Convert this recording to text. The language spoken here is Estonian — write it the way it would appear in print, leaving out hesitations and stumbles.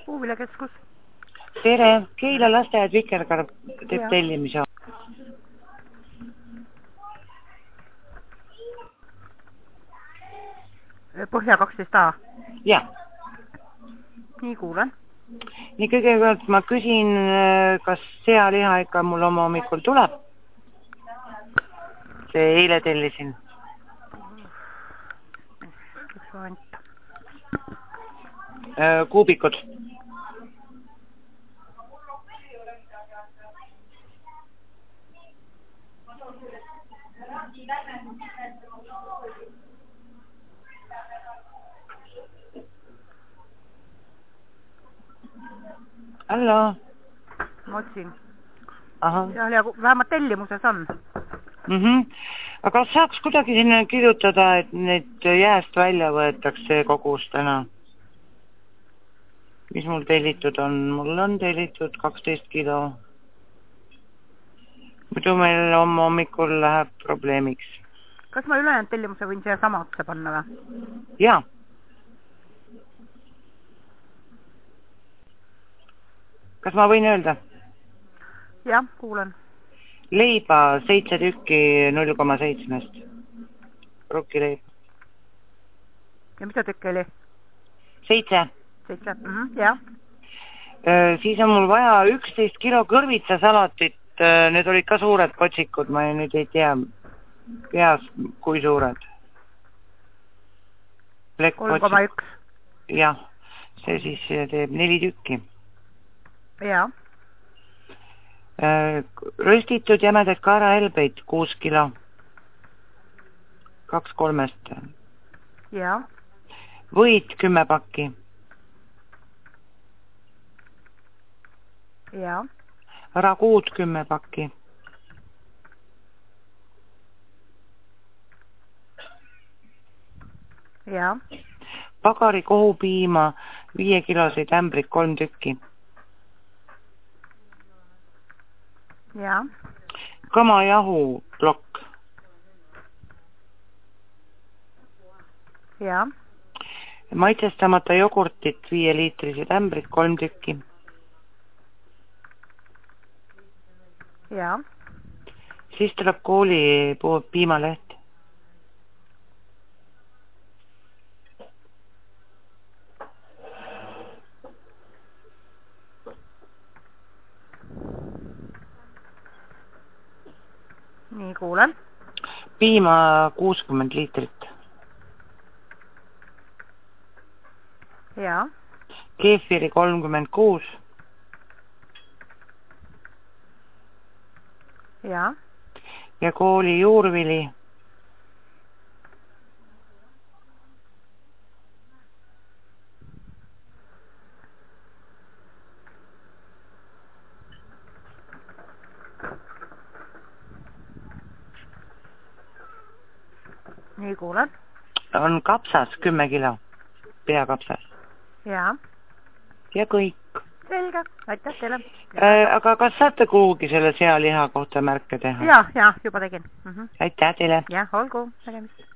Puuviljakeskus. Tere, Keila lasteaed Vikerkarp teeb Ja. tellimise. Põhja 12A. Ja. Nii kuulen. Nii kõigepealt ma küsin, kas sealiha ikka mul oma hommikul tuleb? See eile tellisin. Kuubikud. Hallo. Ma otsin. Aha. Seal ja vähemalt tellimuses on. Aga saaks kuidagi sinna kirjutada, et need jääst välja võetakse kogus täna? Mis mul tellitud on? Mul on tellitud 12 kilo. Muidu meil hommikul läheb probleemiks. Kas ma ülejäänud tellimuse võin siia sama otsa panna või? Jaa. Kas ma võin öelda? Jah, kuulen. Leiba 7 tükki 0,7. Rukkileib. Ja mida tükki oli? 7. 7, jah. Siis on mul vaja 11 kilo kõrvitsasalatit. Need olid ka suured potsikud, ma nüüd ei tea peas, kui suured. 3,1. Jah, see siis teeb 4 tükki. Jaa. Röstitud jämedaid kaerahelbeid 6 kilo. 2-3. Jaa. Võid 10 pakki. Jaa. Raguud 10 pakki. Jaa. Pagari kohupiima 5 kiloseid ämbrid 3 tükki. Jaa. Kamajahu plokk. Jaa. Maitsestamata jogurtit 5 liitrised ämbrid 3 tükki. Jaa. Siis tuleb kooli piimaleht. Nii kuulen. Piima 60 liitrit. Jaa. Keefiri 36. Jaa. Ja kooli juurvili. Nii kuulen. On kapsas 10 kilo. Peakapsas. Jaa. Ja kõik. Selge, aitäh teile. Aga kas saate kuhugi selle sealiha kohta märke teha? Jaa, juba tegin. Aitäh teile. Jah, olgu, nägemist.